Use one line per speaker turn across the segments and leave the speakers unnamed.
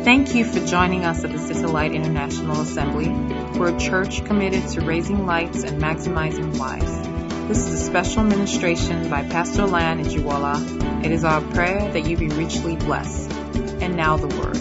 Thank you for joining us at the City Light International Assembly. We're a church committed to raising lights and maximizing lives. This is a special ministration by Pastor Lan Ejiwola. It is our prayer that you be richly blessed. And now the word.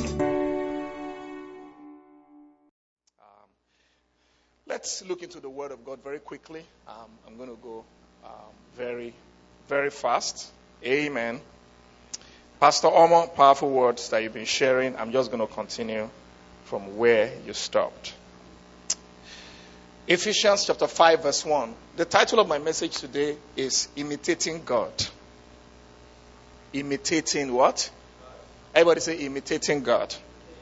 Let's look into the Word of God very quickly. I'm going to go very, very fast. Amen. Pastor Omo, powerful words that you've been sharing. I'm just going to continue from where you stopped. Ephesians chapter 5 verse 1. The title of my message today is Imitating God. Imitating what? Everybody say imitating God.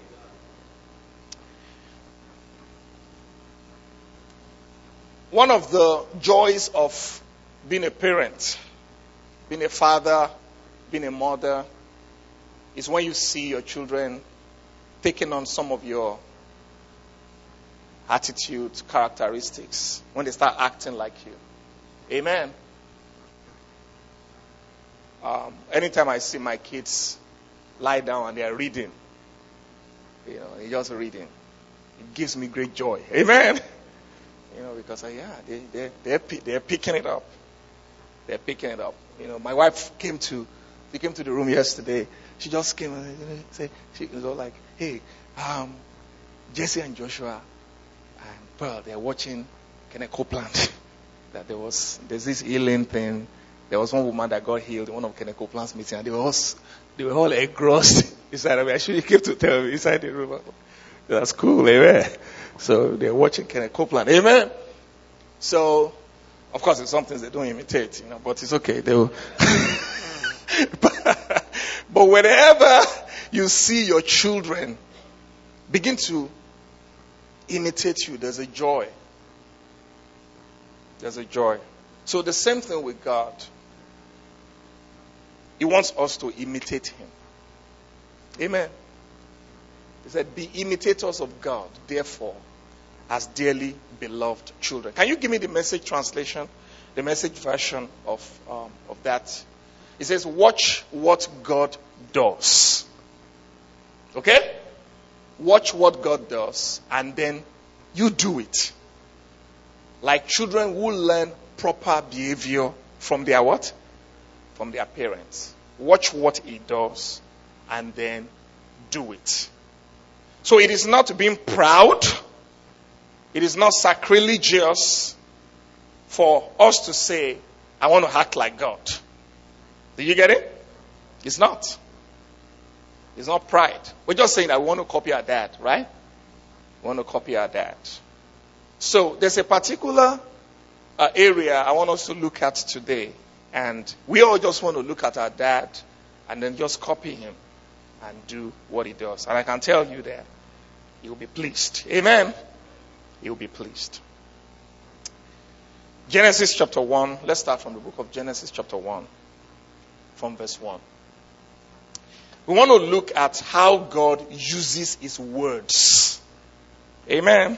One of the joys of being a parent, being a father, being a mother, is when you see your children taking on some of your attitudes, characteristics, when they start acting like you. Amen. Anytime I see my kids lie down and they are reading, they're just reading, it gives me great joy. Amen. Because they're picking it up. They're picking it up. My wife came to the room yesterday. She just came and said, she was all like, hey, Jesse and Joshua and Pearl, they're watching Kenneth Copeland. That there's this healing thing. There was one woman that got healed in one of Kenneth Copeland's meetings, and they were all engrossed inside of me. Actually, he came to tell me inside the room. That's cool, amen. So they're watching Kenneth Copeland, amen. So, of course, it's something they don't imitate, but it's okay. They will. But whenever you see your children begin to imitate you, there's a joy. There's a joy. So the same thing with God. He wants us to imitate Him. Amen. He said, be imitators of God, therefore, as dearly beloved children. Can you give me the Message translation, the Message version of that? It says, watch what God does. Okay? Watch what God does, and then you do it. Like children who learn proper behavior from their what? From their parents. Watch what He does, and then do it. So it is not being proud. It is not sacrilegious for us to say, I want to act like God. Do you get it? It's not. It's not pride. We're just saying that we want to copy our dad, right? We want to copy our dad. So there's a particular area I want us to look at today. And we all just want to look at our dad and then just copy him and do what he does. And I can tell you that he will be pleased. Amen. He will be pleased. Genesis chapter 1. Let's start from the book of Genesis chapter 1. From verse 1. We want to look at how God uses His words. Amen.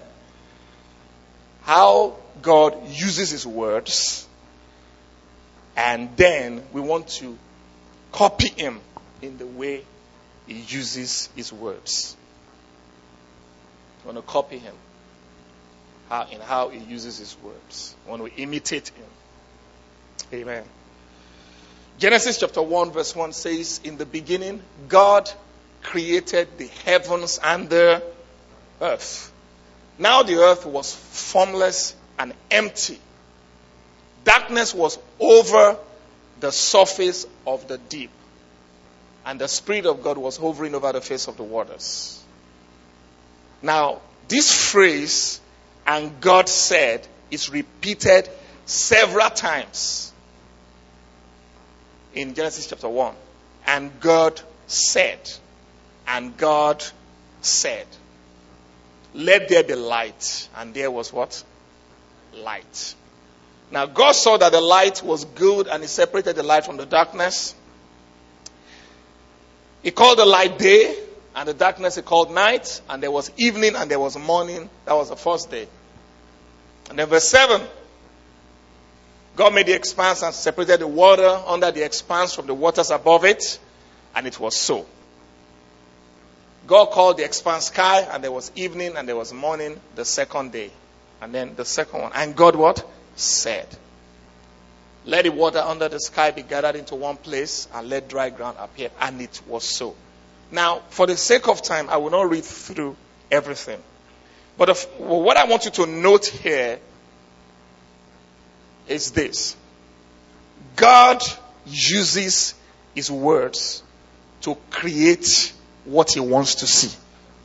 How God uses His words. And then we want to copy Him in the way He uses His words. We want to copy Him in how He uses His words. We want to imitate Him. Amen. Genesis chapter 1 verse 1 says, in the beginning, God created the heavens and the earth. Now the earth was formless and empty. Darkness was over the surface of the deep. And the Spirit of God was hovering over the face of the waters. Now, this phrase, and God said, is repeated several times in Genesis chapter 1. And God said, and God said, let there be light. And there was what? Light. Now God saw that the light was good, and He separated the light from the darkness. He called the light day, and the darkness He called night. And there was evening and there was morning. That was the first day. And then verse 7. God made the expanse and separated the water under the expanse from the waters above it. And it was so. God called the expanse sky, and there was evening and there was morning the second day. And then the second one. And God what? Said, let the water under the sky be gathered into one place, and let dry ground appear. And it was so. Now, for the sake of time, I will not read through everything. But what I want you to note here is this. God uses his words to create what he wants to see.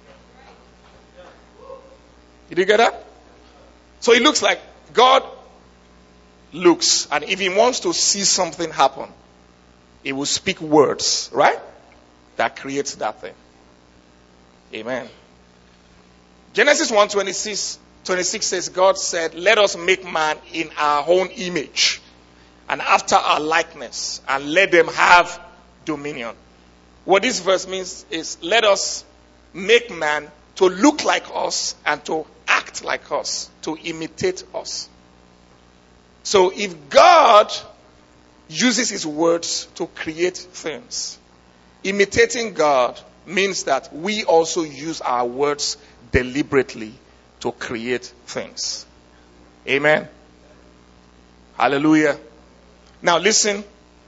Did you get that? So it looks like God looks, and if he wants to see something happen, he will speak words, right? That creates that thing. Amen. Genesis 1:26 says, God said, let us make man in our own image and after our likeness, and let them have dominion. What this verse means is, let us make man to look like us and to act like us, to imitate us. So if God uses his words to create things, imitating God means that we also use our words deliberately to create things. Amen. Hallelujah. Now listen.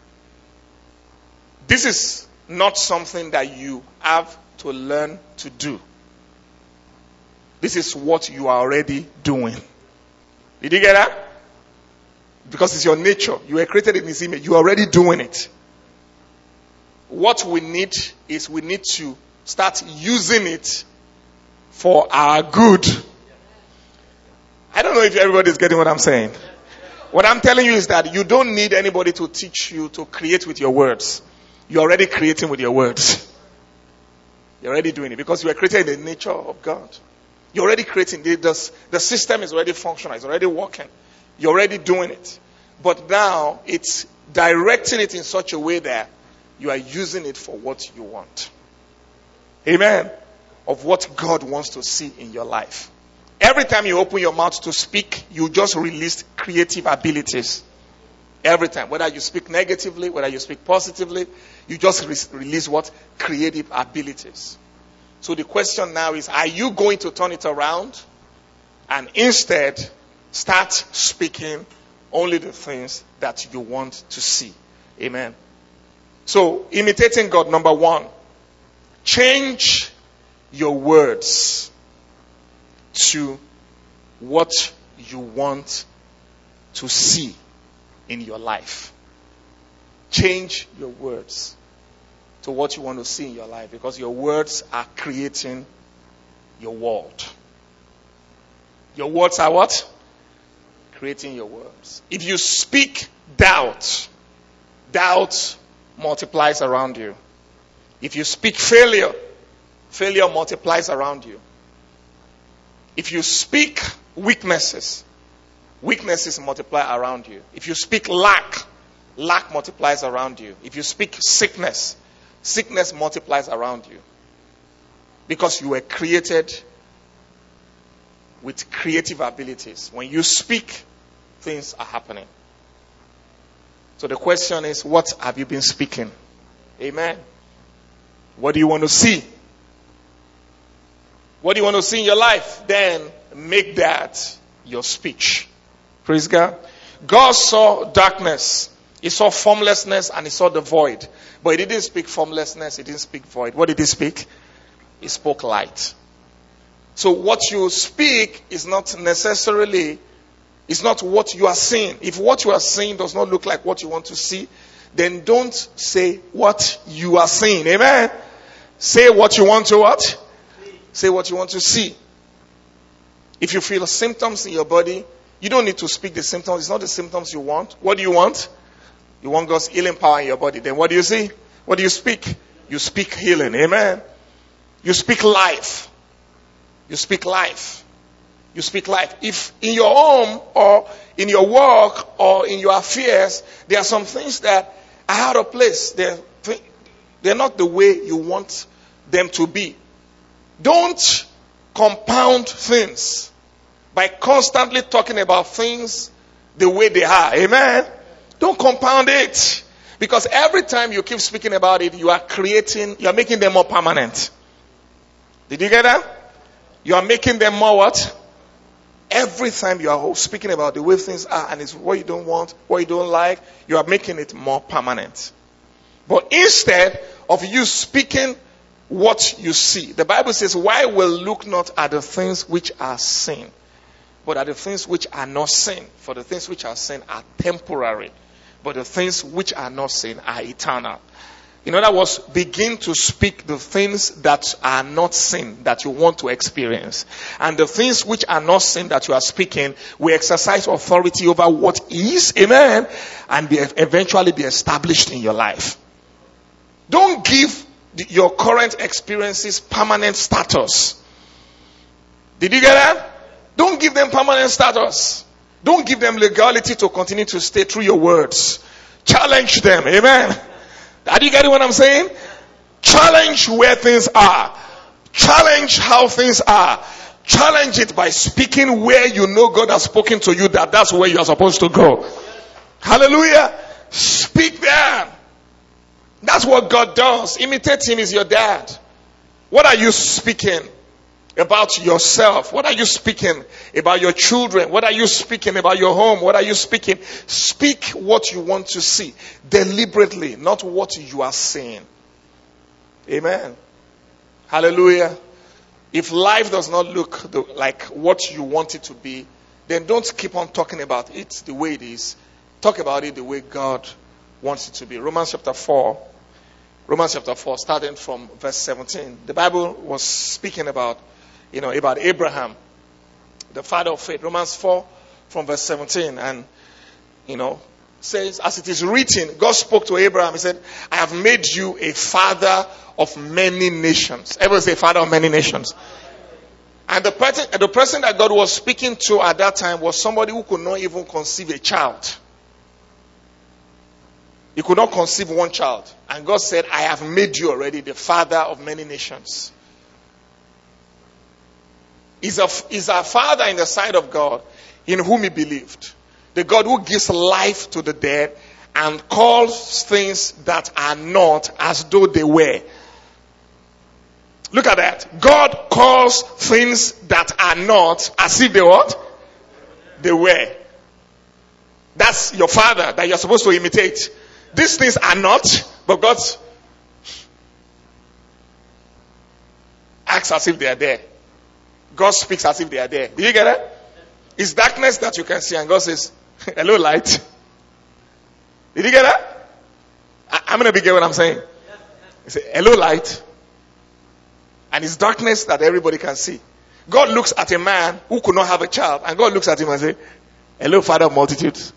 This is not something that you have to learn to do. This is what you are already doing. Did you get that? Because it's your nature. You were created in his image. You are already doing it. What we need is we need to start using it for our good. I don't know if everybody is getting what I'm saying. What I'm telling you is that you don't need anybody to teach you to create with your words. You're already creating with your words. You're already doing it because you were created in the nature of God. You're already creating. The system is already functional. It's already working. You're already doing it. But now it's directing it in such a way that you are using it for what you want. Amen. Of what God wants to see in your life. Every time you open your mouth to speak, you just release creative abilities. Every time. Whether you speak negatively, whether you speak positively, you just release what? Creative abilities. So the question now is, are you going to turn it around and instead start speaking only the things that you want to see? Amen. So, imitating God, number one, change your words to what you want to see in your life. Change your words to what you want to see in your life, because your words are creating your world. Your words are what? Creating your words. If you speak doubt, doubt multiplies around you. If you speak failure, failure multiplies around you. If you speak weaknesses, weaknesses multiply around you. If you speak lack, lack multiplies around you. If you speak sickness, sickness multiplies around you. Because you were created with creative abilities. When you speak, things are happening. So the question is, what have you been speaking? Amen. What do you want to see? What do you want to see in your life? Then make that your speech. Praise God. God saw darkness. He saw formlessness and he saw the void. But he didn't speak formlessness. He didn't speak void. What did he speak? He spoke light. So what you speak is not necessarily, it's not what you are seeing. If what you are seeing does not look like what you want to see, then don't say what you are seeing. Amen. Say what you want to what? Say what you want to see. If you feel symptoms in your body, you don't need to speak the symptoms. It's not the symptoms you want. What do you want? You want God's healing power in your body. Then what do you see? What do you speak? You speak healing. Amen. You speak life. You speak life. You speak life. If in your home or in your work or in your affairs, there are some things that are out of place. They're not the way you want them to be. Don't compound things by constantly talking about things the way they are. Amen. Don't compound it. Because every time you keep speaking about it, you are making them more permanent. Did you get that? You are making them more what? Every time you are speaking about the way things are and it's what you don't want, what you don't like, you are making it more permanent. But instead of you speaking what you see, the Bible says, why will look not at the things which are seen, but at the things which are not seen? For the things which are seen are temporary, but the things which are not seen are eternal. In other words, begin to speak the things that are not seen that you want to experience. And the things which are not seen that you are speaking will exercise authority over what is, amen, and eventually be established in your life. Don't give your current experiences permanent status. Did you get that? Don't give them permanent status. Don't give them legality to continue to stay through your words. Challenge them, amen. Are you getting what I'm saying? Challenge where things are. Challenge how things are. Challenge it by speaking where you know God has spoken to you that that's where you are supposed to go. Hallelujah. Speak there. That's what God does. Imitate Him is your dad. What are you speaking about yourself? What are you speaking about your children? What are you speaking about your home? What are you speaking? Speak what you want to see deliberately, not what you are saying. Amen. Hallelujah. If life does not look like what you want it to be, then don't keep on talking about it the way it is. Talk about it the way God wants it to be. Romans chapter 4, starting from verse 17. The Bible was speaking about Abraham, the father of faith. Romans 4 from verse 17. And, says, as it is written, God spoke to Abraham. He said, I have made you a father of many nations. Everyone say father of many nations. And the person that God was speaking to at that time was somebody who could not even conceive a child. He could not conceive one child. And God said, I have made you already the father of many nations. Is our father in the sight of God in whom he believed. The God who gives life to the dead and calls things that are not as though they were. Look at that. God calls things that are not as if they what? They were. That's your father that you're supposed to imitate. These things are not, but God acts as if they are there. God speaks as if they are there. Do you get it? It's darkness that you can see, and God says, hello, light. Did you get that? I'm going to be getting what I'm saying. He said, hello, light. And it's darkness that everybody can see. God looks at a man who could not have a child, and God looks at him and says, hello, father of multitudes.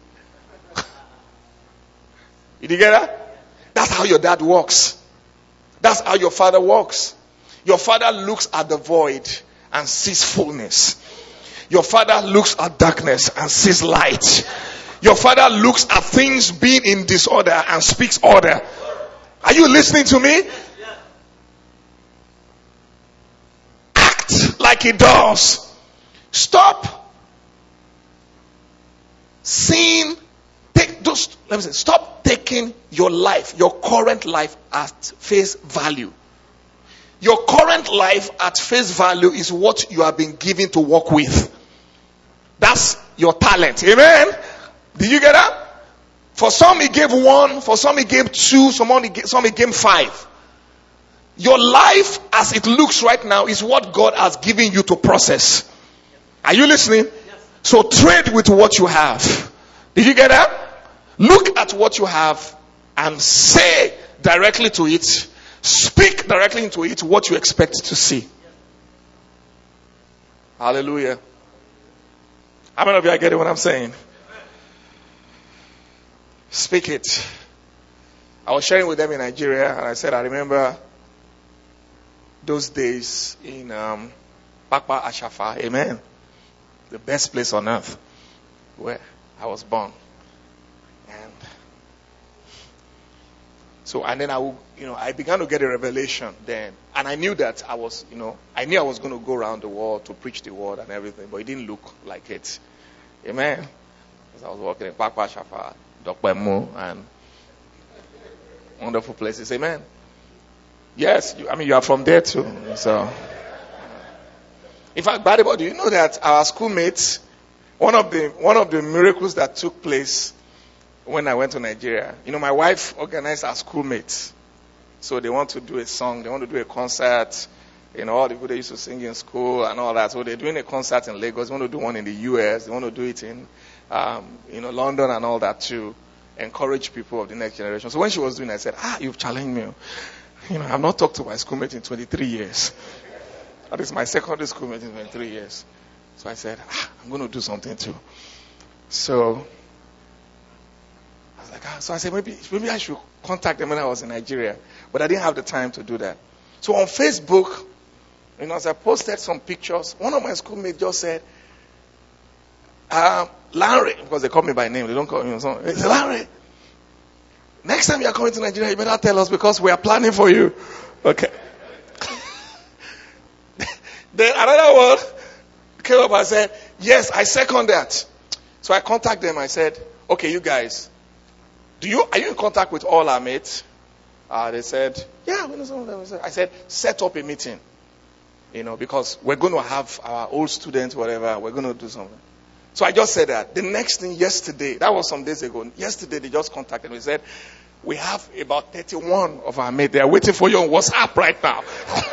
Did you get that? That's how your dad walks. That's how your father walks. Your father looks at the void and sees fullness. Your father looks at darkness and sees light. Your father looks at things being in disorder and speaks order. Are you listening to me? Act like he does. Stop seeing. Stop taking your life, your current life at face value. Your current life at face value is what you have been given to work with. That's your talent. Amen? Did you get that? For some he gave 1, for some he gave 2, some he gave 5. Your life as it looks right now is what God has given you to process. Are you listening? So trade with what you have. Did you get that? Look at what you have and say directly to it, speak directly into it what you expect to see. Hallelujah. How many of you are getting what I'm saying? Speak it. I was sharing with them in Nigeria, and I said, I remember those days in Pakpa Ashafa, amen, the best place on earth where I was born. And then I began to get a revelation then. And I knew that I was going to go around the world to preach the word and everything, but it didn't look like it. Amen. As I was walking in Pakpa Shafa, Dokpemu, and wonderful places. Amen. Yes, you are from there too. So, In fact, Badebo, do you know that our schoolmates, one of the miracles that took place when I went to Nigeria, my wife organized our schoolmates. So they want to do a song, they want to do a concert, all the people they used to sing in school and all that. So they're doing a concert in Lagos, they want to do one in the US, they want to do it in, London and all that too. Encourage people of the next generation. So when she was doing it, I said, you've challenged me. I've not talked to my schoolmate in 23 years. That is my secondary schoolmate in 23 years. So I said, I'm going to do something too. So I was like, so I said, maybe I should contact them when I was in Nigeria. But I didn't have the time to do that. So on Facebook, as I posted some pictures, one of my schoolmates just said, Larry, because they call me by name, they don't call me. They said, Larry, next time you are coming to Nigeria, you better tell us because we are planning for you. Okay. Then another one came up and said, yes, I second that. So I contacted them. I said, okay, you guys, are you in contact with all our mates? They said, yeah, we know some of them. I said, set up a meeting, because we're going to have our old students, whatever, we're going to do something. So I just said that. The next thing yesterday, that was some days ago, yesterday they just contacted me and said, we have about 31 of our mates. They are waiting for you on WhatsApp right now.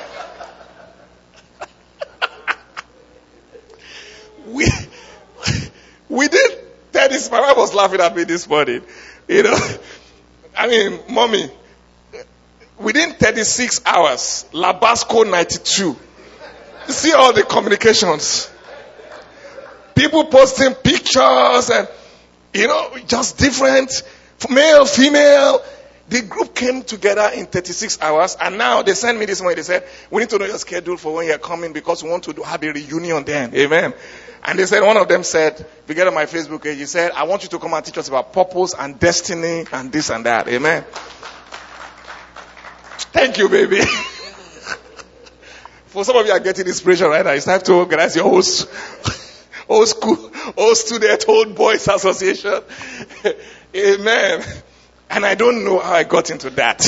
We did 30. My wife was laughing at me this morning. Mommy, within 36 hours, Labasco 92. See all the communications. People posting pictures and, just different, male, female. The group came together in 36 hours and now they sent me this morning. They said, we need to know your schedule for when you're coming because we want to have a reunion then. Amen. And they said, one of them said, if you get on my Facebook page, he said, I want you to come and teach us about purpose and destiny and this and that. Amen. Thank you, baby. For some of you are getting inspiration right now. It's time to organize your old school, old student, old boys association. Amen. And I don't know how I got into that.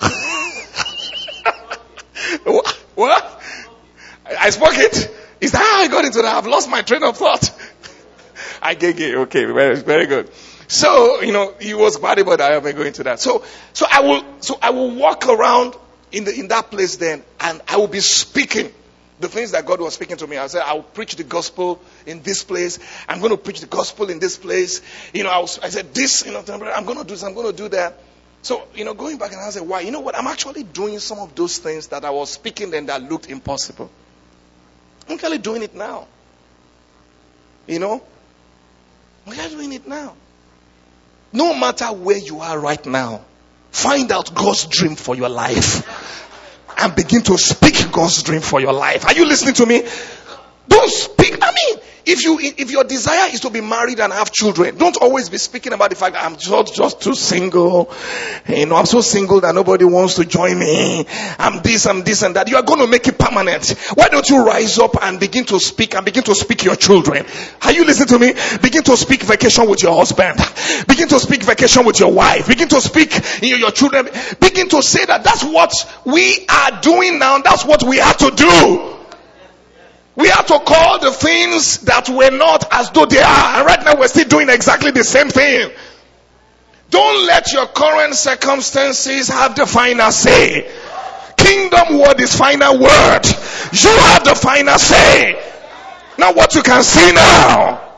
What? I spoke it. Is that how I got into that? I've lost my train of thought. I get it. Okay, very, very good. So, he was body, but I am going into that. So I will walk around in that place then, and I will be speaking the things that God was speaking to me. I said, I will preach the gospel in this place. I'm going to preach the gospel in this place. I said this, I'm going to do this, I'm going to do that. So, going back and I said, why? You know what? I'm actually doing some of those things that I was speaking then that looked impossible. I'm actually doing it now. I'm actually doing it now. No matter where you are right now, find out God's dream for your life and begin to speak God's dream for your life. Are you listening to me? Don't speak. If your desire is to be married and have children, don't always be speaking about the fact that I'm just too single. I'm so single that nobody wants to join me. I'm this and that. You are going to make it permanent. Why don't you rise up and begin to speak your children? Are you listening to me? Begin to speak vacation with your husband. Begin to speak vacation with your wife. Begin to speak your children. Begin to say that's what we are doing now. That's what we have to do. We have to call the things that were not as though they are. And right now we're still doing exactly the same thing. Don't let your current circumstances have the final say. Kingdom word is final word. You have the final say. Not what you can see now.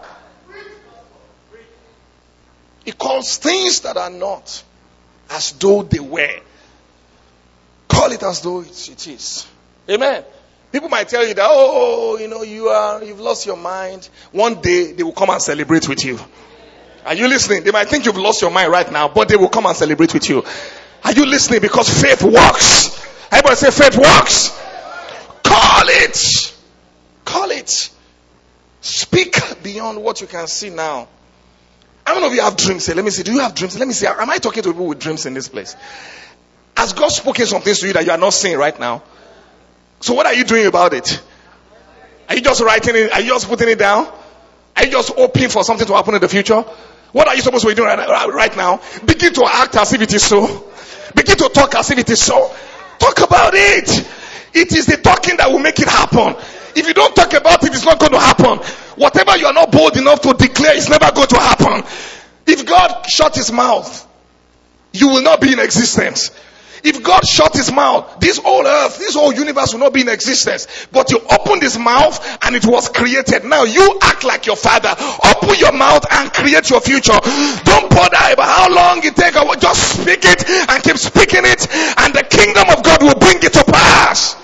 It calls things that are not as though they were. Call it as though it is. Amen. People might tell you that, you've lost your mind. One day they will come and celebrate with you. Are you listening? They might think you've lost your mind right now, but they will come and celebrate with you. Are you listening? Because faith works. Everybody say faith works. Call it. Call it. Speak beyond what you can see now. How many of you have dreams? Let me see. Do you have dreams? Let me see. Am I talking to people with dreams in this place? Has God spoken some things to you that you are not seeing right now? So what are you doing about it? Are you just writing it? Are you just putting it down? Are you just hoping for something to happen in the future? What are you supposed to be doing right now? Begin to act as if it is so. Begin to talk as if it is so. Talk about it. It is the talking that will make it happen. If you don't talk about it, it's not going to happen. Whatever you are not bold enough to declare is never going to happen. If God shut his mouth, you will not be in existence. If God shut his mouth, this whole earth, this whole universe will not be in existence. But you opened his mouth and it was created. Now you act like your father. Open your mouth and create your future. Don't bother about how long it takes. Just speak it and keep speaking it, and the kingdom of God will bring it to pass.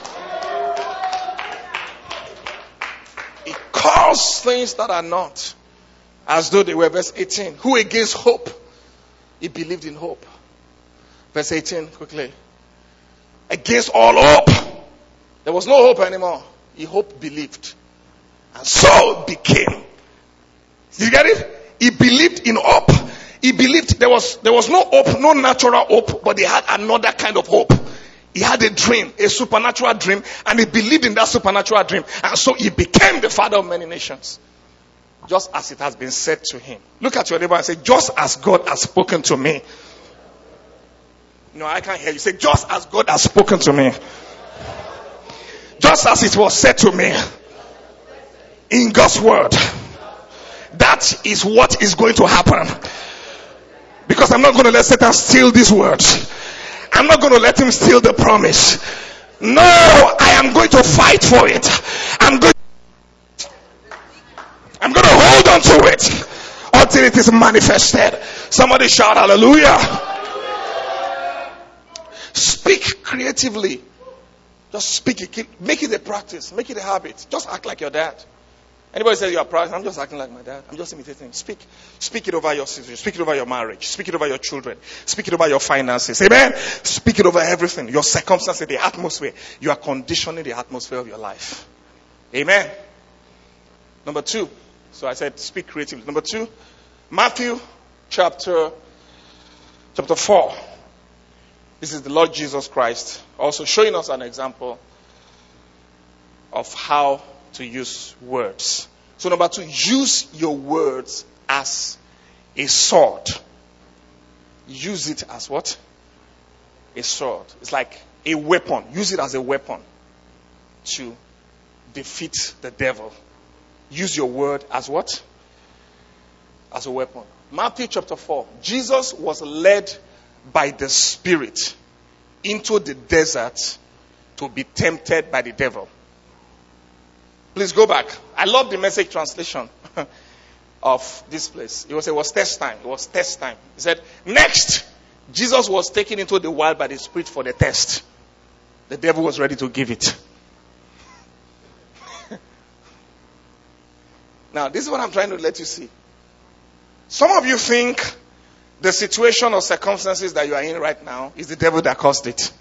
He calls things that are not as though they were. Verse 18. Who against hope? He believed in hope. Verse 18, quickly. Against all hope. There was no hope anymore. He believed. And so became. Did you get it? He believed in hope. He believed there was no hope, no natural hope, but he had another kind of hope. He had a dream, a supernatural dream, and he believed in that supernatural dream. And so he became the father of many nations. Just as it has been said to him. Look at your neighbor and say, just as God has spoken to me. No, I can't hear you. Say, just as God has spoken to me. Just as it was said to me. In God's word. That is what is going to happen. Because I'm not going to let Satan steal these words. I'm not going to let him steal the promise. No, I am going to fight for it. I'm going to hold on to it until it is manifested. Somebody shout hallelujah. Speak creatively. Just speak it. Make it a practice. Make it a habit. Just act like your dad. Anybody says you are proud? I'm just acting like my dad. I'm just imitating. Speak it over your situation. Speak it over your marriage. Speak it over your children. Speak it over your finances. Amen. Speak it over everything. Your circumstances, the atmosphere. You are conditioning the atmosphere of your life. Amen. Number 2. So I said speak creatively. Number 2. Matthew chapter 4. This is the Lord Jesus Christ also showing us an example of how to use words. So number 2, use your words as a sword. Use it as what? A sword. It's like a weapon. Use it as a weapon to defeat the devil. Use your word as what? As a weapon. Matthew chapter 4. Jesus was led by the Spirit into the desert to be tempted by the devil. Please go back. I love the Message translation of this place. It was test time. It was test time. He said, next, Jesus was taken into the wild by the Spirit for the test. The devil was ready to give it. Now, this is what I'm trying to let you see. Some of you think the situation or circumstances that you are in right now is the devil that caused it.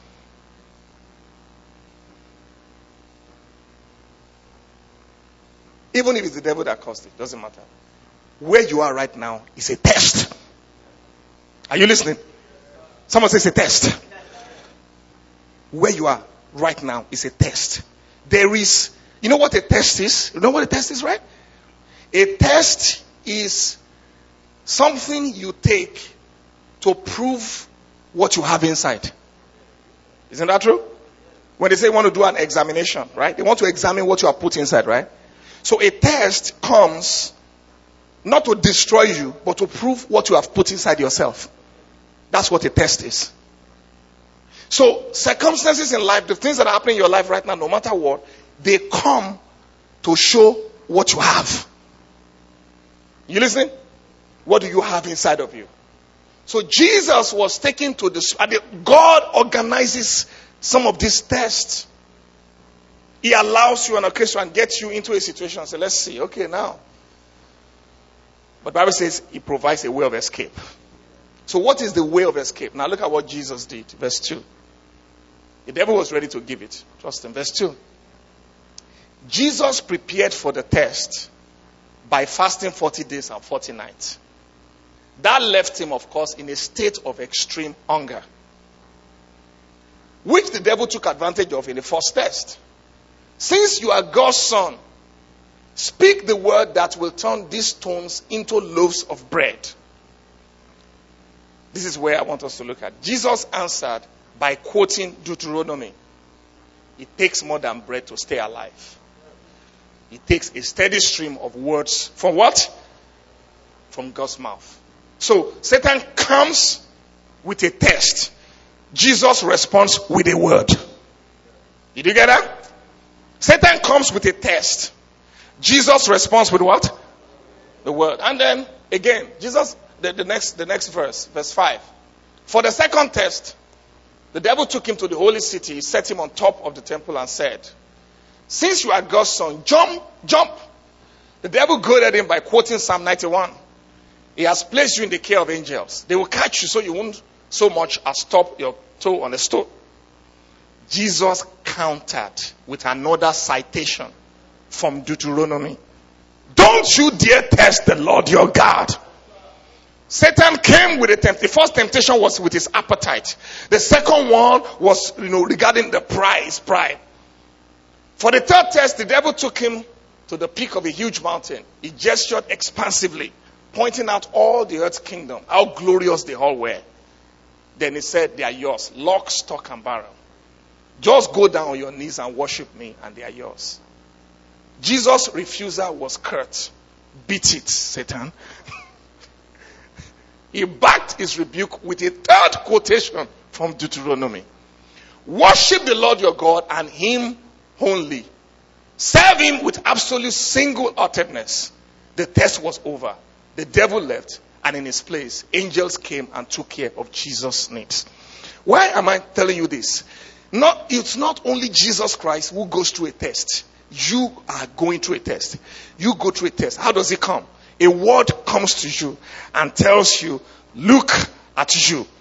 Even if it's the devil that caused it, doesn't matter. Where you are right now is a test. Are you listening? Someone says a test. Where you are right now is a test. There is, you know what a test is? You know what a test is, right? A test is something you take to prove what you have inside. Isn't that true? When they say want to do an examination, right? They want to examine what you have put inside, right? So a test comes not to destroy you, but to prove what you have put inside yourself. That's what a test is. So circumstances in life, the things that are happening in your life right now, no matter what, they come to show what you have. You listening? What do you have inside of you? So Jesus was taken to the... God organizes some of these tests. He allows you on occasion and gets you into a situation and says, let's see, okay, now. But the Bible says he provides a way of escape. So what is the way of escape? Now look at what Jesus did. Verse 2. The devil was ready to give it. Trust him. Verse 2. Jesus prepared for the test by fasting 40 days and 40 nights. That left him, of course, in a state of extreme hunger, which the devil took advantage of in the first test. Since you are God's son, speak the word that will turn these stones into loaves of bread. This is where I want us to look at. Jesus answered by quoting Deuteronomy. It takes more than bread to stay alive. It takes a steady stream of words from what? From God's mouth. So Satan comes with a test. Jesus responds with a word. Did you get that? Satan comes with a test. Jesus responds with what? The word. And then again, Jesus, the next verse 5. For the second test, the devil took him to the holy city, set him on top of the temple and said, since you are God's son, jump. The devil goaded him by quoting Psalm 91. He has placed you in the care of angels. They will catch you so you won't so much as stop your toe on a stone. Jesus countered with another citation from Deuteronomy. Don't you dare test the Lord your God. Satan came with the first temptation was with his appetite. The second one was, regarding the pride. For the third test, the devil took him to the peak of a huge mountain. He gestured expansively, pointing out all the earth's kingdom, how glorious they all were. Then he said, they are yours, lock, stock, and barrel. Just go down on your knees and worship me, and they are yours. Jesus' refusal was curt. Beat it, Satan. He backed his rebuke with a third quotation from Deuteronomy. Worship the Lord your God and him only. Serve him with absolute single-heartedness. The test was over. The devil left, and in his place, angels came and took care of Jesus' needs. Why am I telling you this? It's not only Jesus Christ who goes through a test. You are going through a test. You go through a test. How does it come? A word comes to you and tells you, look at you.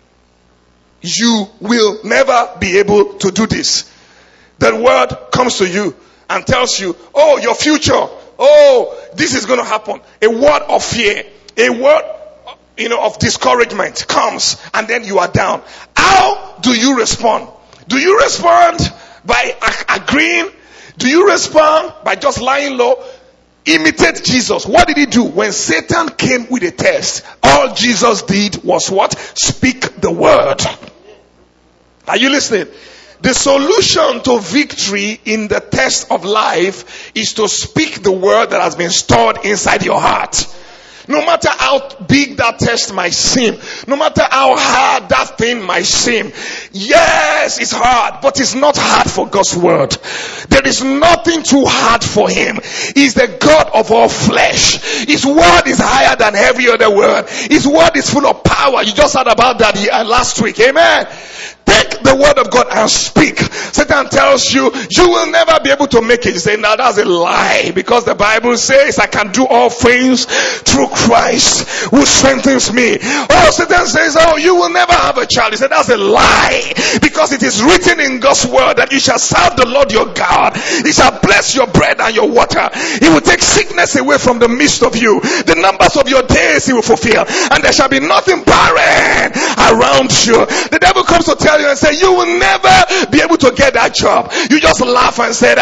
You will never be able to do this. That word comes to you and tells you, oh, your future. Oh, this is going to happen. A word of fear. A word, of discouragement comes and then you are down. How do you respond? Do you respond by agreeing? Do you respond by just lying low? Imitate Jesus. What did he do? When Satan came with a test, all Jesus did was what? Speak the word. Are you listening? The solution to victory in the test of life is to speak the word that has been stored inside your heart. No matter how big that test might seem, no matter how hard that thing might seem, yes, it's hard, but it's not hard for God's word. There is nothing too hard for him. He's the God of all flesh. His word is higher than every other word. His word is full of power. You just heard about that last week. Amen. Take the word of God and speak. Satan tells you, you will never be able to make it. You say, now that's a lie. Because the Bible says, I can do all things through Christ who strengthens me. Oh, Satan says, oh, you will never have a child. He said, that's a lie. Because it is written in God's word that you shall serve the Lord your God. He shall bless your bread and your water. He will take sickness away from the midst of you. The numbers of your days he will fulfill. And there shall be nothing barren around you. The devil comes to tell you and say, you will never be able to get that job. You just laugh and say,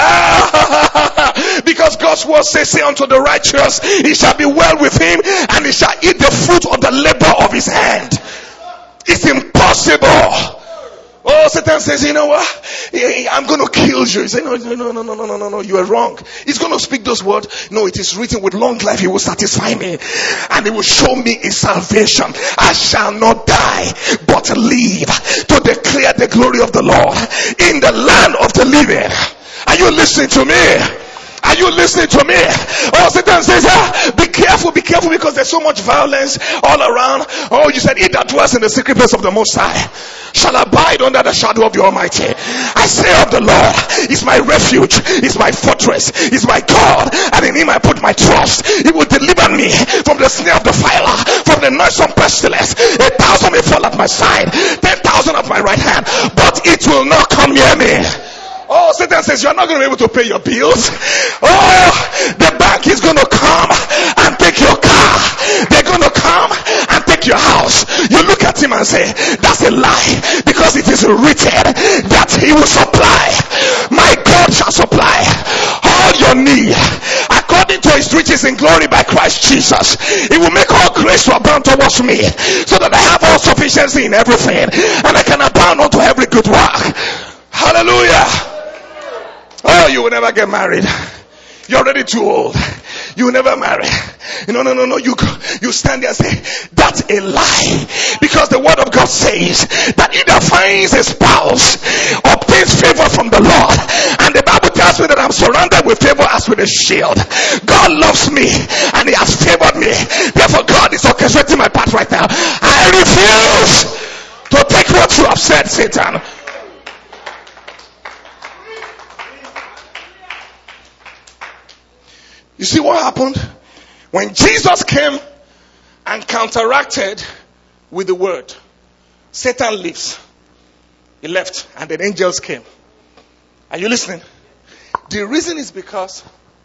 because God's word says, say unto the righteous, he shall be well with him, and he shall eat the fruit of the labor of his hand. It's impossible. Oh, Satan says, you know what? I'm going to kill you. He says, no, you are wrong. He's going to speak those words. No, it is written, with long life he will satisfy me, and he will show me his salvation. I shall not die, but live to declare the glory of the Lord in the land of the living. Are you listening to me? Are you listening to me? Oh, Satan says, be careful, because there's so much violence all around. Oh, you said, he that dwells in the secret place of the Most High shall abide under the shadow of the Almighty. I say of the Lord, he's my refuge, he's my fortress, he's my God, and in him I put my trust. He will deliver me from the snare of the fowler, from the noisome pestilence. 1,000 may fall at my side, 10,000 at my right hand, but it will not come near me. Oh, Satan says you're not going to be able to pay your bills. Oh, the bank is going to come and take your car. They're going to come and take your house. You look at him and say, that's a lie, because it is written that he will supply. My God shall supply all your need according to his riches in glory by Christ Jesus. He will make all grace to abound towards me, so that I have all sufficiency in everything, and I can abound unto every good work. Hallelujah. Oh, you will never get married. You're already too old. You will never marry. No. You stand there and say, that's a lie. Because the word of God says that he that finds a spouse obtains favor from the Lord. And the Bible tells me that I'm surrounded with favor as with a shield. God loves me and he has favored me. Therefore God is orchestrating my path right now. I refuse to take what you have said, Satan. You see what happened? When Jesus came and counteracted with the word, Satan leaves. He left and then angels came. Are you listening? The reason is because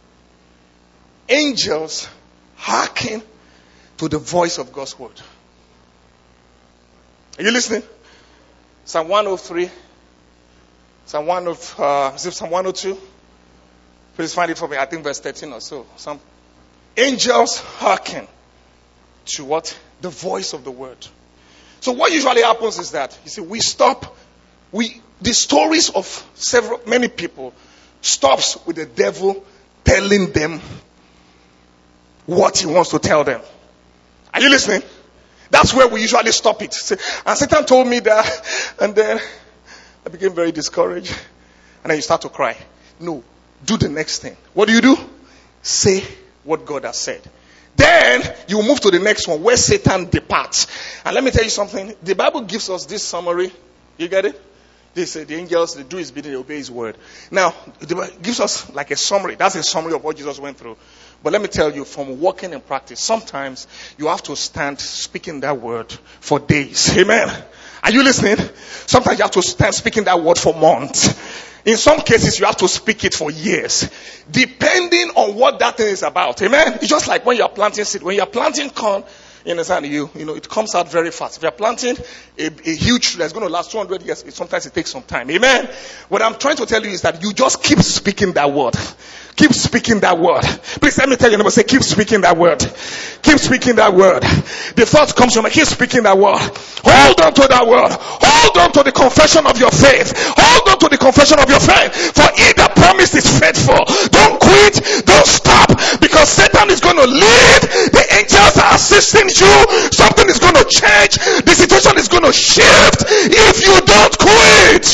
angels hearken to the voice of God's word. Are you listening? Psalm 103, Psalm 102. Please find it for me. I think verse 13 or so. Some angels hearken to what? The voice of the word. So what usually happens is that, you see, the stories of many people stops with the devil telling them what he wants to tell them. Are you listening? That's where we usually stop it. And Satan told me that, and then I became very discouraged. And then you start to cry. No. Do the next thing. What do? Say what God has said. Then you move to the next one where Satan departs. And let me tell you something. The Bible gives us this summary. You get it? They say the angels, they do his bidding, they obey his word. Now, it gives us like a summary. That's a summary of what Jesus went through. But let me tell you, from working in practice, sometimes you have to stand speaking that word for days. Amen. Are you listening? Sometimes you have to stand speaking that word for months. In some cases, you have to speak it for years. Depending on what that thing is about. Amen? It's just like when you're planting seed. When you're planting corn, you understand, you know, it comes out very fast. If you're planting a huge tree that's going to last 200 years, sometimes it takes some time. Amen? What I'm trying to tell you is that you just keep speaking that word. Keep speaking that word. Please let me tell you, neighbor, say, keep speaking that word. Keep speaking that word. The thought comes from me, keep speaking that word. Hold on to that word. Hold on to the confession of your faith. Hold on to the confession of your faith. For he that promised is faithful. Don't quit. Don't stop. Because Satan is going to lead. The angels are assisting you. Something is going to change. The situation is going to shift if you don't quit.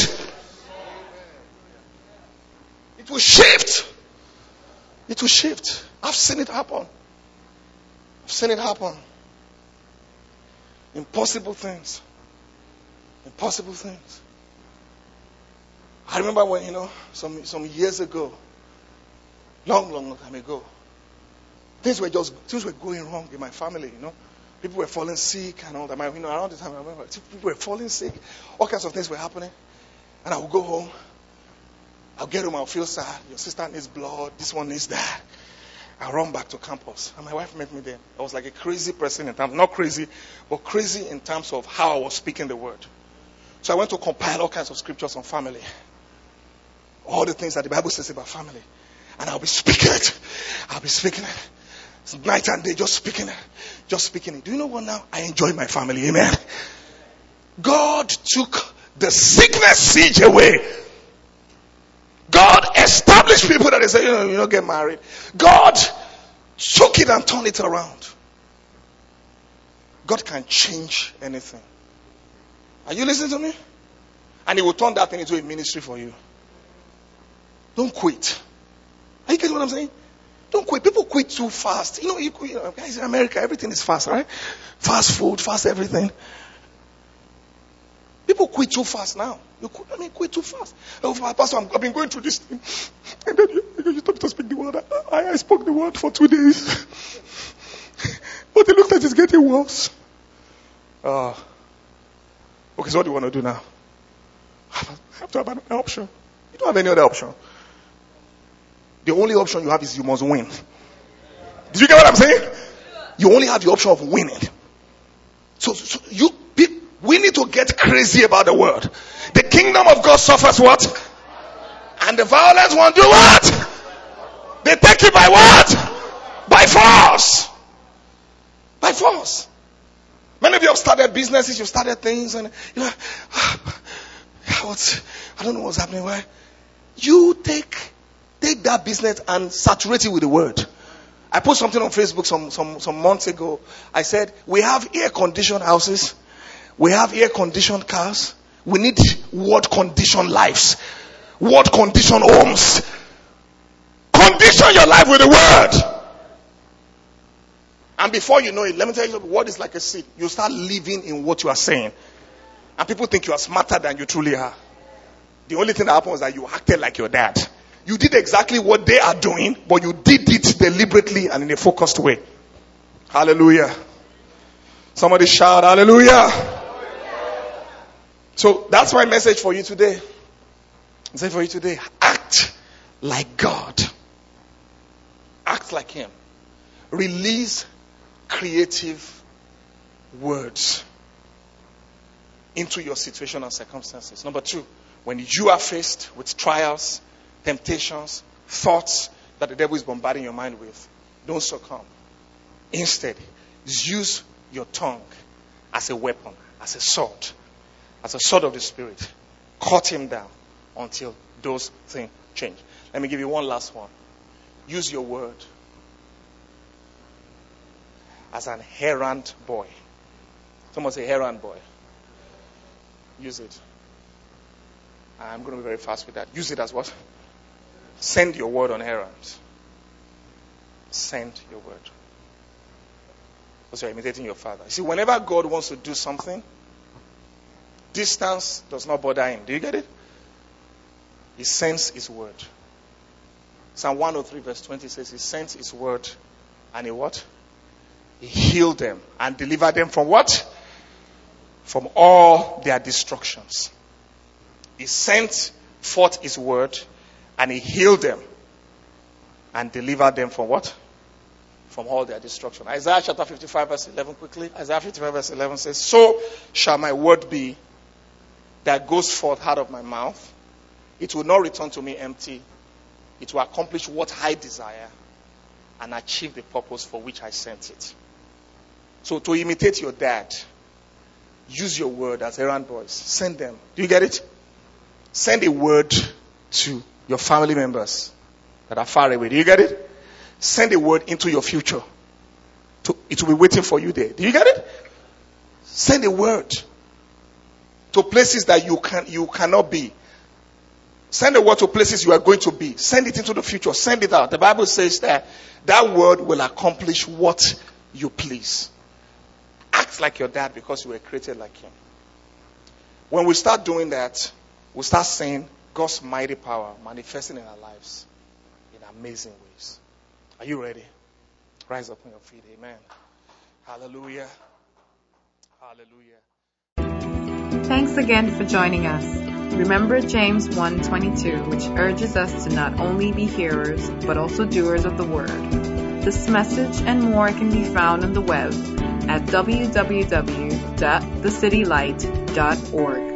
It will shift. It will shift. I've seen it happen. I've seen it happen. Impossible things. Impossible things. I remember when, some years ago, long time ago, things were going wrong in my family, People were falling sick and all that. Around the time I remember, people were falling sick. All kinds of things were happening. And I would go home. I'll get home, I'll feel sad. Your sister needs blood. This one needs that. I'll run back to campus. And my wife met me there. I was like a crazy person in terms, not crazy, but crazy in terms of how I was speaking the word. So I went to compile all kinds of scriptures on family. All the things that the Bible says about family. And I'll be speaking it. I'll be speaking it. Night and day, just speaking it. Just speaking it. Do you know what now? I enjoy my family. Amen. God took the sickness siege away. God established people that they say, you don't get married. God took it and turned it around. God can change anything. Are you listening to me? And he will turn that thing into a ministry for you. Don't quit. Are you getting what I'm saying? Don't quit. People quit too fast. Guys, in America, everything is fast, right? Fast food, fast everything. People quit too fast now. Quit too fast. Oh, Pastor, I've been going through this thing. And then you told me to speak the word. I spoke the word for 2 days. But it looks like it's getting worse. Okay, so what do you want to do now? I have to have an option. You don't have any other option. The only option you have is you must win. Did you get what I'm saying? You only have the option of winning. So we need to get crazy about the word. The kingdom of God suffers what? And the violent one do what? They take it by what? By force. By force. Many of you have started businesses, you've started things, and I don't know what's happening. Why? You take that that business and saturate it with the word. I put something on Facebook some months ago. I said, we have air-conditioned houses. We have air-conditioned cars. We need word-conditioned lives. Word-conditioned homes. Condition your life with the word. And before you know it, let me tell you, word is like a seed. You start living in what you are saying. And people think you are smarter than you truly are. The only thing that happens is that you acted like your dad. You did exactly what they are doing, but you did it deliberately and in a focused way. Hallelujah. Somebody shout hallelujah. So that's my message for you today. Message for you today. Act like God. Act like Him. Release creative words into your situation and circumstances. Number 2, when you are faced with trials, temptations, thoughts that the devil is bombarding your mind with, don't succumb. Instead, use your tongue as a weapon, as a sword of the Spirit. Cut him down until those things change. Let me give you one last one. Use your word as an errand boy. Someone say errand boy. Use it. I'm going to be very fast with that. Use it as what? Send your word on errands. Send your word. Because you're imitating your father. You see, whenever God wants to do something, distance does not bother him. Do you get it? He sends his word. Psalm 103 verse 20 says he sent his word and he what? He healed them and delivered them from what? From all their destructions. He sent forth his word and he healed them and delivered them from what? From all their destruction. Isaiah chapter 55 verse 11 quickly. Isaiah 55 verse 11 says, so shall my word be that goes forth out of my mouth. It will not return to me empty. It will accomplish what I desire and achieve the purpose for which I sent it. So to imitate your dad, use your word as errand boys. Send them. Do you get it? Send a word to your family members that are far away. Do you get it? Send a word into your future. It will be waiting for you there. Do you get it? Send a word to places that you cannot be. Send a word to places you are going to be. Send it into the future. Send it out. The Bible says that word will accomplish what you please. Act like your dad because you were created like him. When we start doing that, we'll start seeing God's mighty power manifesting in our lives in amazing ways. Are you ready? Rise up on your feet. Amen. Hallelujah. Hallelujah.
Thanks again for joining us. Remember James 1:22, which urges us to not only be hearers, but also doers of the word. This message and more can be found on the web at www.thecitylight.org.